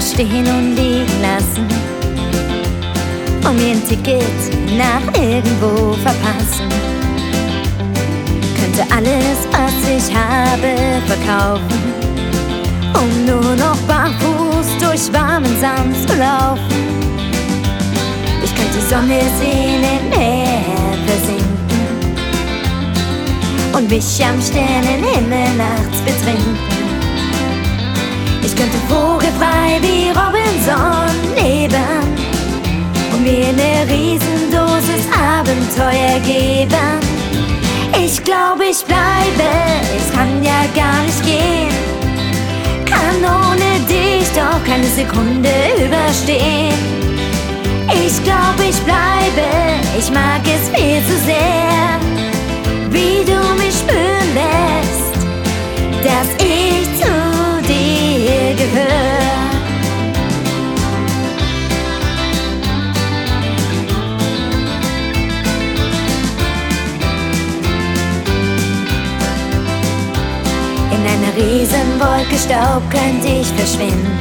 stehen und liegen lassen und mir ein Ticket nach irgendwo verpassen. Könnte alles, was ich habe, verkaufen, um nur noch barfuß durch warmen Sand zu laufen. Ich könnte die Sonne sehen, im Meer versinken und mich am Sternenhimmel nachts betrinken. Ich könnte vogelfrei wie Robinson leben und mir eine Riesendosis Abenteuer geben. Ich glaube, ich bleibe, es kann ja gar nicht gehen. Kann ohne dich doch keine Sekunde überstehen. Ich glaube, ich bleibe, ich mag es viel zu sehr, wie du mich spüren lässt, dass ich zu dir gehöre. In einer Riesenwolke Staub könnte ich verschwinden,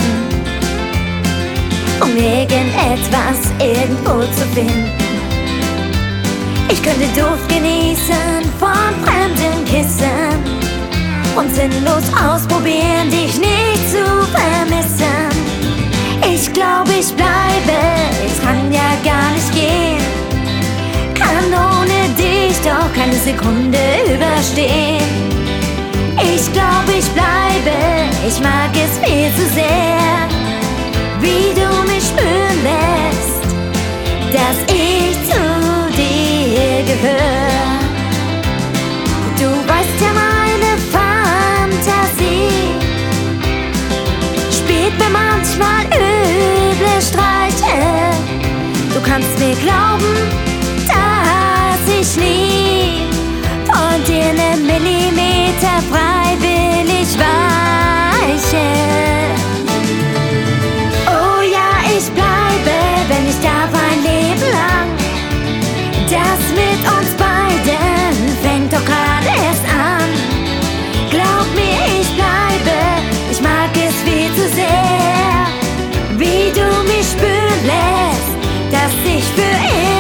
um irgendetwas irgendwo zu finden. Ich könnte Duft genießen von fremden Kissen und sinnlos ausprobieren, dich nicht zu vermissen. Ich glaube, ich bleibe, es kann ja gar nicht gehen. Kann ohne dich doch keine Sekunde überstehen. Ich glaube, ich bleibe, ich mag es viel zu sehr, wie du mich spüren lässt, dass ich zu dir gehöre. Du weißt ja, meine Fantasie spielt mir manchmal üble Streiche. Du kannst mir glauben, dass ich nie von dir ne Millimeter freiwillig weiche. Oh ja, ich bleibe, wenn ich darf, ein Leben lang. Das mit uns beiden fängt doch gerade erst an. Glaub mir, ich bleibe, ich mag es viel zu sehr, wie du mich spüren lässt, dass ich für immer